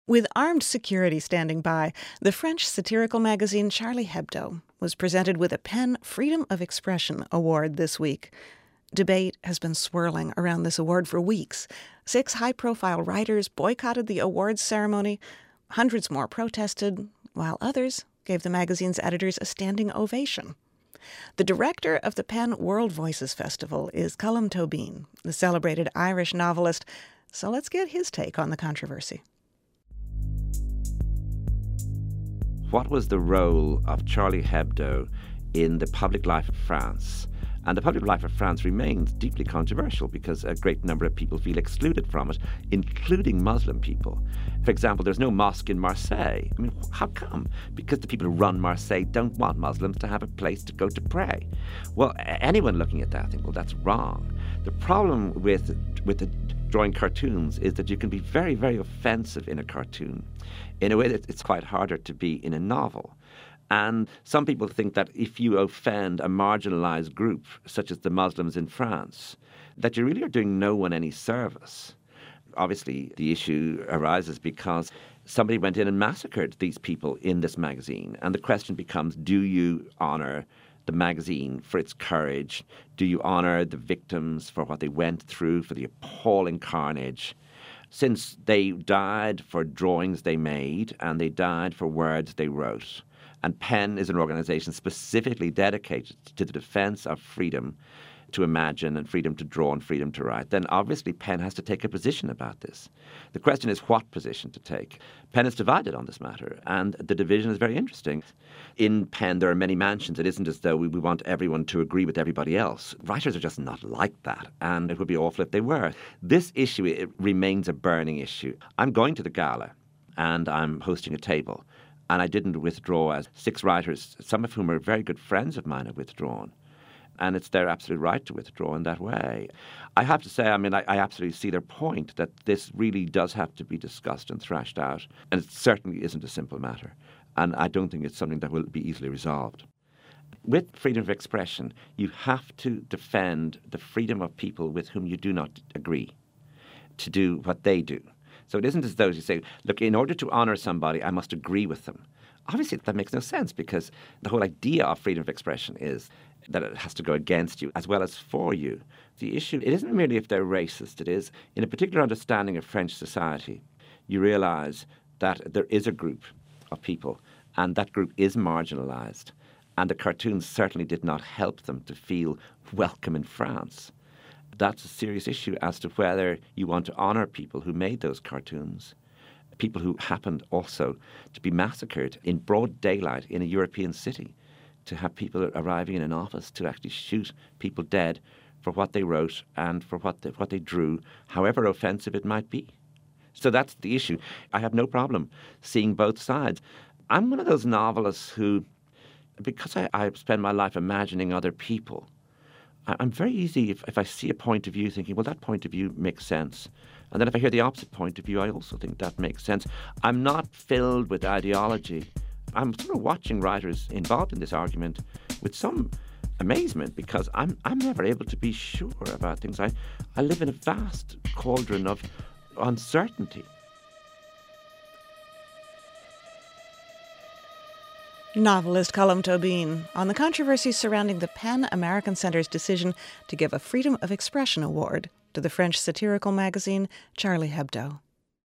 With armed security standing by, the French satirical magazine Charlie Hebdo was presented with a PEN Freedom of Expression Award this week. Debate has been swirling around this award for weeks. 6 high-profile writers boycotted the awards ceremony. Hundreds more protested, while others gave the magazine's editors a standing ovation. The director of the PEN World Voices Festival is Colm Tóibín, the celebrated Irish novelist. So let's get his take on the controversy. What was the role of Charlie Hebdo in the public life of France? And the public life of France remains deeply controversial because a great number of people feel excluded from it, including Muslim people. For example, there's no mosque in Marseille. I mean, how come? Because the people who run Marseille don't want Muslims to have a place to go to pray. Well, anyone looking at that think, well, that's wrong. The problem with the drawing cartoons is that you can be very, very offensive in a cartoon in a way that it's quite harder to be in a novel. And some people think that if you offend a marginalized group, such as the Muslims in France, that you really are doing no one any service. Obviously, the issue arises because somebody went in and massacred these people in this magazine. And the question becomes, do you honor the magazine for its courage? Do you honor the victims for what they went through, for the appalling carnage? Since they died for drawings they made and they died for words they wrote. And PEN is an organization specifically dedicated to the defense of freedom to imagine and freedom to draw and freedom to write, then obviously PEN has to take a position about this. The question is what position to take. PEN is divided on this matter, and the division is very interesting. In PEN, there are many mansions. It isn't as though we want everyone to agree with everybody else. Writers are just not like that, and it would be awful if they were. This issue, it remains a burning issue. I'm going to the gala, and I'm hosting a table, and I didn't withdraw as 6 writers, some of whom are very good friends of mine, have withdrawn. And it's their absolute right to withdraw in that way. I have to say, I absolutely see their point that this really does have to be discussed and thrashed out. And it certainly isn't a simple matter. And I don't think it's something that will be easily resolved. With freedom of expression, you have to defend the freedom of people with whom you do not agree to do what they do. So it isn't as though you say, look, in order to honor somebody, I must agree with them. Obviously, that makes no sense because the whole idea of freedom of expression is that it has to go against you as well as for you. The issue, it isn't merely if they're racist, it is in a particular understanding of French society, you realize that there is a group of people and that group is marginalized. And the cartoons certainly did not help them to feel welcome in France. That's a serious issue as to whether you want to honor people who made those cartoons, people who happened also to be massacred in broad daylight in a European city, to have people arriving in an office to actually shoot people dead for what they wrote and for what they drew, however offensive it might be. So that's the issue. I have no problem seeing both sides. I'm one of those novelists who, because I spend my life imagining other people, I'm very easy if I see a point of view thinking, well, that point of view makes sense. And then if I hear the opposite point of view, I also think that makes sense. I'm not filled with ideology. I'm sort of watching writers involved in this argument with some amazement because I'm never able to be sure about things. I live in a vast cauldron of uncertainty. Novelist Colm Tóibín on the controversy surrounding the PEN American Center's decision to give a Freedom of Expression Award to the French satirical magazine Charlie Hebdo.